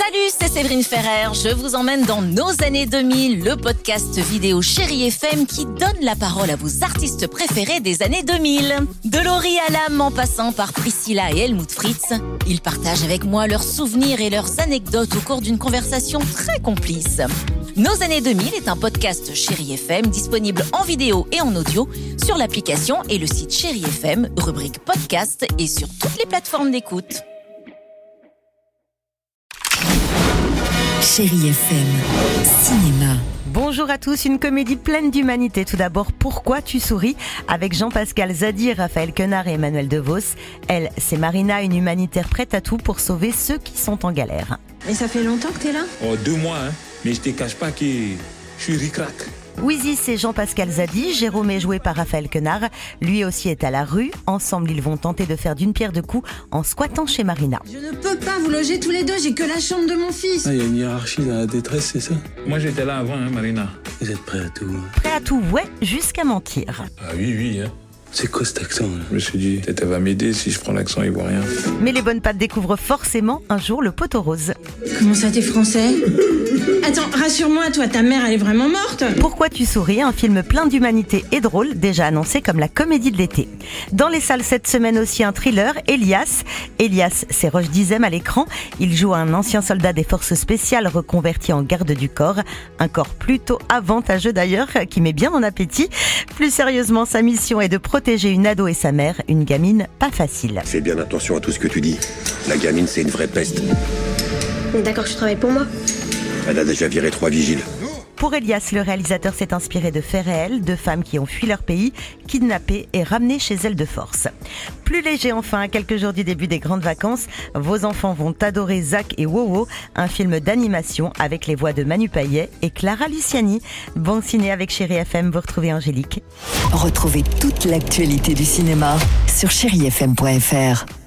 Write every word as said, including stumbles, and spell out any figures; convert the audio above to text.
Salut, c'est Séverine Ferrer. Je vous emmène dans nos années deux mille, le podcast vidéo Chérie F M qui donne la parole à vos artistes préférés des années deux mille. De Laurie Hallam en passant par Priscilla et Helmut Fritz, ils partagent avec moi leurs souvenirs et leurs anecdotes au cours d'une conversation très complice. Nos années deux mille est un podcast Chérie F M disponible en vidéo et en audio sur l'application et le site Chérie F M, rubrique podcast et sur toutes les plateformes d'écoute. Chérie F M, cinéma. Bonjour à tous, une comédie pleine d'humanité. Tout d'abord, Pourquoi tu souris ? Avec Jean-Pascal Zadi, Raphaël Quenard et Emmanuel DeVos. Elle, c'est Marina, une humanitaire prête à tout pour sauver ceux qui sont en galère. Mais ça fait longtemps que t'es là ? Oh, deux mois, hein. Mais je te cache pas que je suis ric-rac. Wizy, c'est Jean-Pascal Zadi. Jérôme est joué par Raphaël Quenard. Lui aussi est à la rue. Ensemble, ils vont tenter de faire d'une pierre deux coups en squattant chez Marina. Je ne peux pas vous loger tous les deux, j'ai que la chambre de mon fils. Il ah, y a une hiérarchie dans la détresse, c'est ça ? Moi, j'étais là avant, hein, Marina. Vous êtes prêts à tout ? Prêt à tout, ouais, jusqu'à mentir. Ah oui, oui, hein. C'est quoi cet accent là ? Je me suis dit, peut-être elle va m'aider si je prends l'accent ivoirien. Mais les bonnes pattes découvrent forcément un jour le poteau rose. Comment ça, t'es français ? Attends, rassure-moi, toi, ta mère, elle est vraiment morte ? Pourquoi tu souris ? Un film plein d'humanité et drôle, déjà annoncé comme la comédie de l'été. Dans les salles cette semaine aussi un thriller, Elias. Elias, c'est Roche Dizem à l'écran. Il joue un ancien soldat des forces spéciales reconverti en garde du corps. Un corps plutôt avantageux d'ailleurs, qui met bien en appétit. Plus sérieusement, sa mission est de protéger une ado et sa mère, une gamine pas facile. Fais bien attention à tout ce que tu dis. La gamine, c'est une vraie peste. D'accord, tu travailles pour moi ? Elle a déjà viré trois vigiles. Pour Elias, le réalisateur s'est inspiré de faits réels, de femmes qui ont fui leur pays, kidnappées et ramenées chez elles de force. Plus léger enfin, à quelques jours du début des grandes vacances, vos enfants vont adorer Zach et Wowo, un film d'animation avec les voix de Manu Payet et Clara Luciani. Bon ciné avec Chérie F M, vous retrouvez Angélique. Retrouvez toute l'actualité du cinéma sur chérie f m point f r.